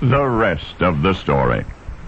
the rest of the story.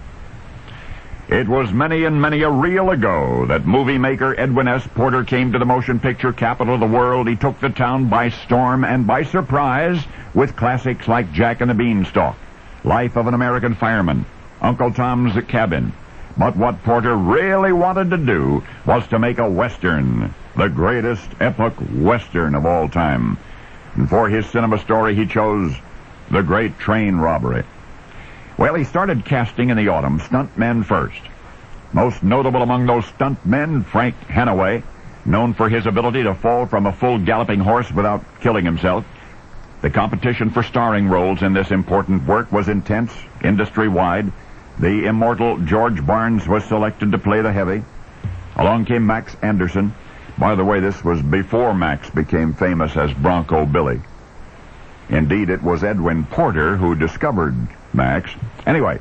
It was many and many a reel ago that movie maker Edwin S. Porter came to the motion picture capital of the world. He took the town by storm and by surprise with classics like Jack and the Beanstalk, Life of an American Fireman, Uncle Tom's Cabin. But what Porter really wanted to do was to make a Western, the greatest epic Western of all time. And for his cinema story, he chose The Great Train Robbery. Well, he started casting in the autumn, stuntmen first. Most notable among those stuntmen, Frank Hanaway, known for his ability to fall from a full galloping horse without killing himself. The competition for starring roles in this important work was intense, industry-wide. The immortal George Barnes was selected to play the heavy. Along came Max Anderson. By the way, this was before Max became famous as Bronco Billy. Indeed, it was Edwin Porter who discovered Max. Anyway,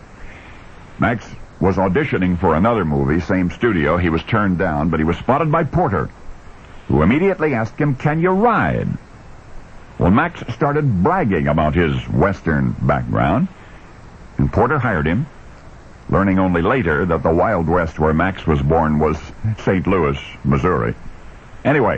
Max was auditioning for another movie, same studio. He was turned down, but he was spotted by Porter, who immediately asked him, "Can you ride?" Well, Max started bragging about his Western background, and Porter hired him, learning only later that the Wild West where Max was born was St. Louis, Missouri. Anyway,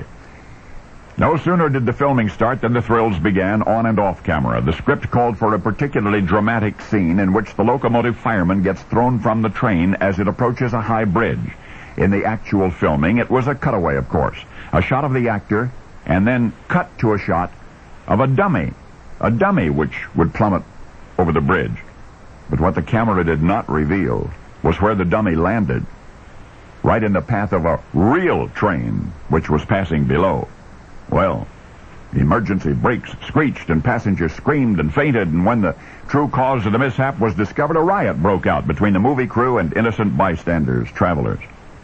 no sooner did the filming start than the thrills began on and off camera. The script called for a particularly dramatic scene in which the locomotive fireman gets thrown from the train as it approaches a high bridge. In the actual filming, it was a cutaway, of course. A shot of the actor, and then cut to a shot of a dummy which would plummet over the bridge. But what the camera did not reveal was where the dummy landed, right in the path of a real train which was passing below. Well, emergency brakes screeched and passengers screamed and fainted, and when the true cause of the mishap was discovered, a riot broke out between the movie crew and innocent bystanders, travelers.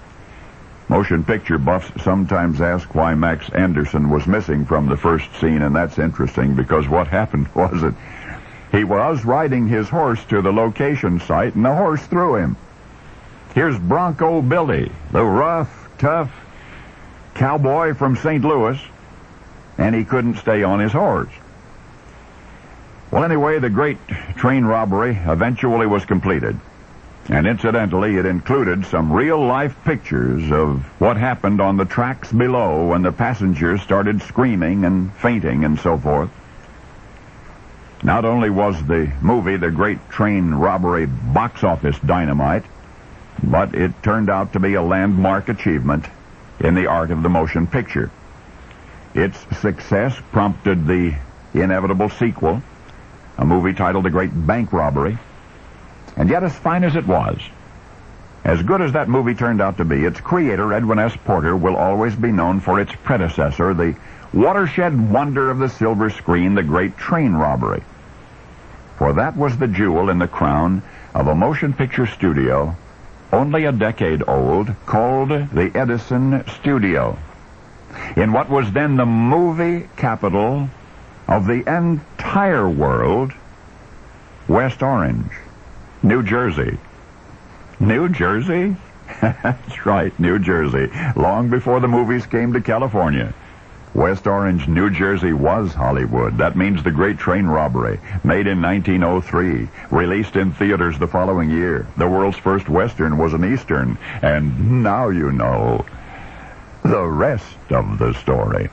Motion picture buffs sometimes ask why Max Anderson was missing from the first scene, and that's interesting because what happened was that he was riding his horse to the location site, and the horse threw him. Here's Bronco Billy, the rough, tough cowboy from St. Louis, and he couldn't stay on his horse. Well, anyway, the Great Train Robbery eventually was completed. And incidentally, it included some real-life pictures of what happened on the tracks below when the passengers started screaming and fainting and so forth. Not only was the movie The Great Train Robbery box office dynamite, but it turned out to be a landmark achievement in the art of the motion picture. Its success prompted the inevitable sequel, a movie titled The Great Bank Robbery. And yet, as fine as it was, as good as that movie turned out to be, its creator, Edwin S. Porter, will always be known for its predecessor, the watershed wonder of the silver screen, The Great Train Robbery. For that was the jewel in the crown of a motion picture studio only a decade old, called the Edison Studio, in what was then the movie capital of the entire world, West Orange, New Jersey. New Jersey? That's right, New Jersey. Long before the movies came to California, West Orange, New Jersey was Hollywood. That means The Great Train Robbery, made in 1903, released in theaters the following year. The world's first Western was an Eastern, and now you know the rest of the story.